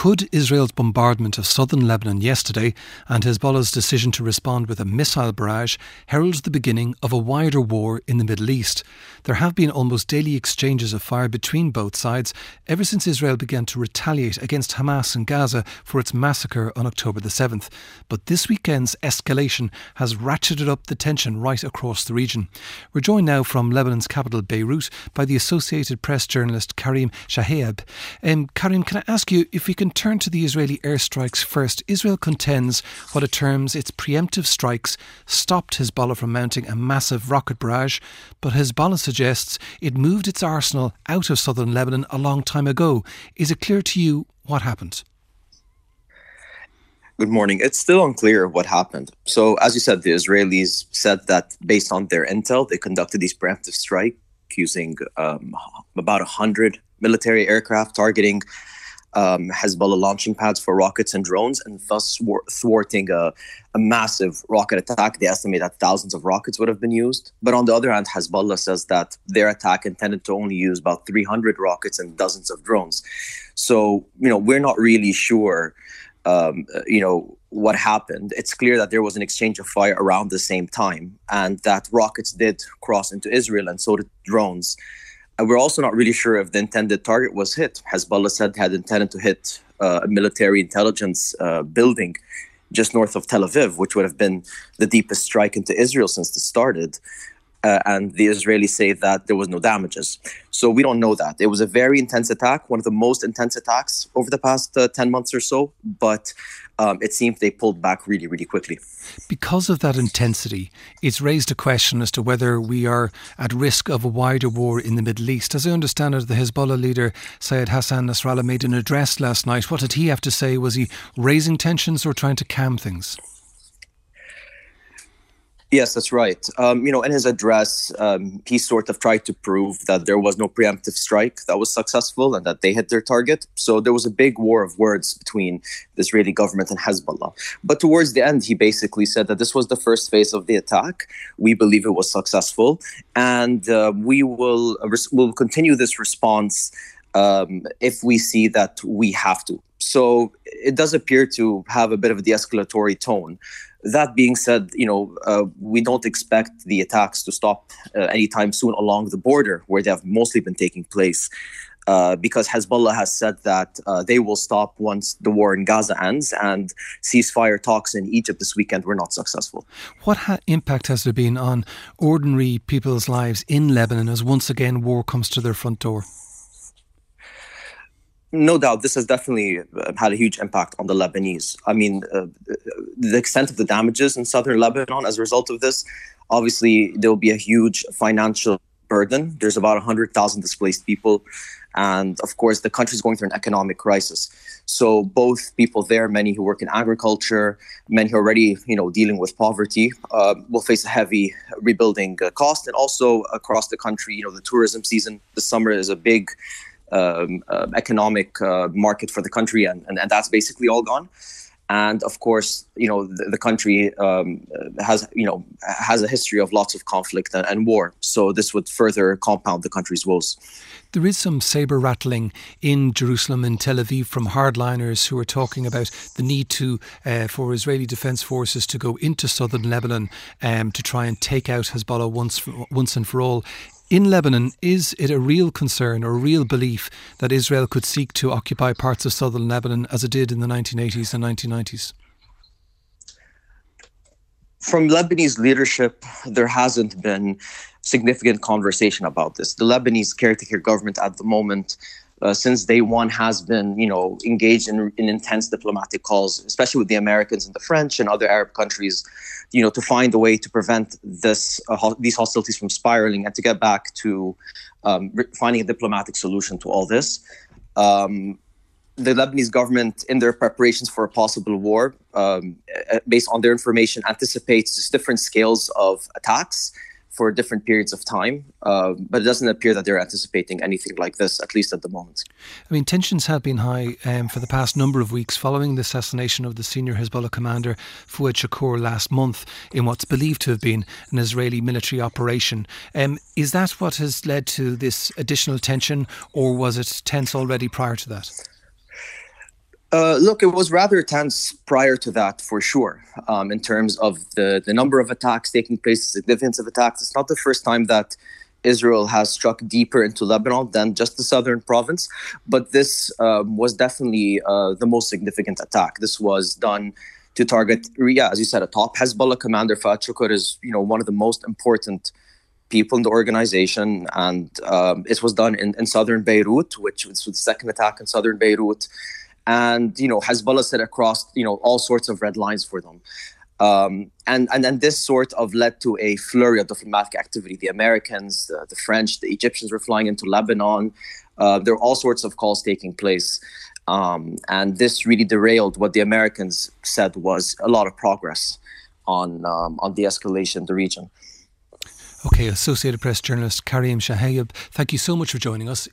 Could Israel's bombardment of southern Lebanon yesterday and Hezbollah's decision to respond with a missile barrage herald the beginning of a wider war in the Middle East? There have been almost daily exchanges of fire between both sides ever since Israel began to retaliate against Hamas in Gaza for its massacre on October the 7th. But this weekend's escalation has ratcheted up the tension right across the region. We're joined now from Lebanon's capital, Beirut, by the Associated Press journalist Karim Shahaeb. Karim, can I ask you if we can turn to the Israeli airstrikes first? Israel contends what it terms its preemptive strikes stopped Hezbollah from mounting a massive rocket barrage, but Hezbollah suggests it moved its arsenal out of southern Lebanon a long time ago. Is it clear to you what happened? Good morning. It's still unclear what happened. So, as you said, the Israelis said that based on their intel, they conducted these preemptive strikes using about 100 military aircraft targeting Hezbollah launching pads for rockets and drones, and thus thwarting a massive rocket attack. They estimate that thousands of rockets would have been used. But on the other hand, Hezbollah says that their attack intended to only use about 300 rockets and dozens of drones. So, we're not really sure what happened. It's clear that there was an exchange of fire around the same time, and that rockets did cross into Israel, and so did drones. And we're also not really sure if the intended target was hit. Hezbollah said had intended to hit a military intelligence building just north of Tel Aviv, which would have been the deepest strike into Israel since it started. And the Israelis say that there was no damages. So we don't know that. It was a very intense attack, one of the most intense attacks over the past 10 months or so. But it seems they pulled back really, really quickly. Because of that intensity, it's raised a question as to whether we are at risk of a wider war in the Middle East. As I understand it, the Hezbollah leader, Syed Hassan Nasrallah, made an address last night. What did he have to say? Was he raising tensions or trying to calm things? Yes, that's right. In his address, he sort of tried to prove that there was no preemptive strike that was successful and that they hit their target. So there was a big war of words between the Israeli government and Hezbollah. But towards the end, he basically said that this was the first phase of the attack. We believe it was successful, and we'll continue this response if we see that we have to. So it does appear to have a bit of a de-escalatory tone. That being said, we don't expect the attacks to stop anytime soon along the border where they have mostly been taking place, because Hezbollah has said that they will stop once the war in Gaza ends, and ceasefire talks in Egypt this weekend were not successful. What impact has there been on ordinary people's lives in Lebanon as once again war comes to their front door? No doubt, this has definitely had a huge impact on the Lebanese. I mean, the extent of the damages in southern Lebanon as a result of this, obviously there will be a huge financial burden. There's about 100,000 displaced people. And of course, the country is going through an economic crisis. So both people there, many who work in agriculture, many who are already, dealing with poverty, will face a heavy rebuilding cost. And also across the country, the tourism season this summer is a big economic market for the country, and that's basically all gone. And of course, the country has a history of lots of conflict and war. So this would further compound the country's woes. There is some sabre rattling in Jerusalem and Tel Aviv from hardliners who are talking about the need for Israeli defence forces to go into southern Lebanon to try and take out Hezbollah once and for all. In Lebanon, is it a real concern or a real belief that Israel could seek to occupy parts of southern Lebanon as it did in the 1980s and 1990s? From Lebanese leadership, there hasn't been significant conversation about this. The Lebanese caretaker government at the moment, since day one, has been, engaged in intense diplomatic calls, especially with the Americans and the French and other Arab countries, to find a way to prevent these hostilities from spiraling and to get back to finding a diplomatic solution to all this. The Lebanese government, in their preparations for a possible war, based on their information, anticipates just different scales of attacks for different periods of time. But it doesn't appear that they're anticipating anything like this, at least at the moment. I mean, tensions have been high for the past number of weeks following the assassination of the senior Hezbollah commander Fouad Shakur last month in what's believed to have been an Israeli military operation. Is that what has led to this additional tension, or was it tense already prior to that? Look, it was rather tense prior to that, for sure, in terms of the number of attacks taking place, the significance of attacks. It's not the first time that Israel has struck deeper into Lebanon than just the southern province, but this was definitely the most significant attack. This was done to target, as you said, a top Hezbollah commander. Fouad Shukr is, one of the most important people in the organization, and it was done in southern Beirut, which was the second attack in southern Beirut. And, Hezbollah set across, all sorts of red lines for them. And this sort of led to a flurry of diplomatic activity. The Americans, the French, the Egyptians were flying into Lebanon. There were all sorts of calls taking place. And this really derailed what the Americans said was a lot of progress on de-escalation in the region. Okay, Associated Press journalist Karim Shahayeb, thank you so much for joining us.